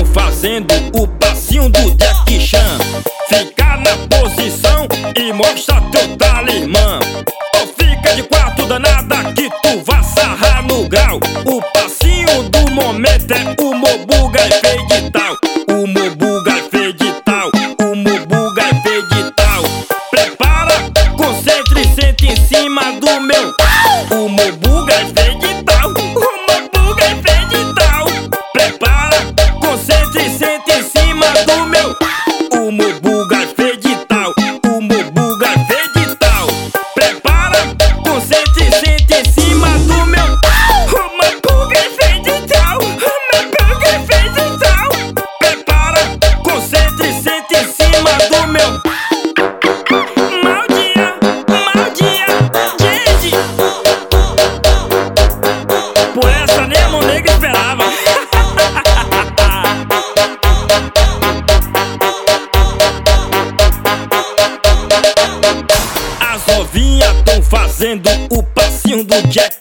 fazendo o passinho do Jack Chan. Fica na posição e mostra teu talimã. Ou fica de quatro danada que tu vai sarrar no grau. O passinho do momento é o Mobuga e Fade-tal. O Mobuga e Fade-tal. O Mobuga e Fade-tal. Prepara, concentre e sente em cima do meu. O Mobuga e Fade-tal. O Mobuga e Fade-tal. Prepara, concentre e sente em cima do meu. O Mobuga e Fade-tal. O Mobuga e Fade-tal. Prepara, concentre e sente em cima do meu. O Mobuga e Fade-tal. O Mobuga e Fade-tal. Prepara, concentre e sente em cima do meu. Mau dia, gente. Por essa nem a Monega esperava. As novinhas tão fazendo o passinho do Jack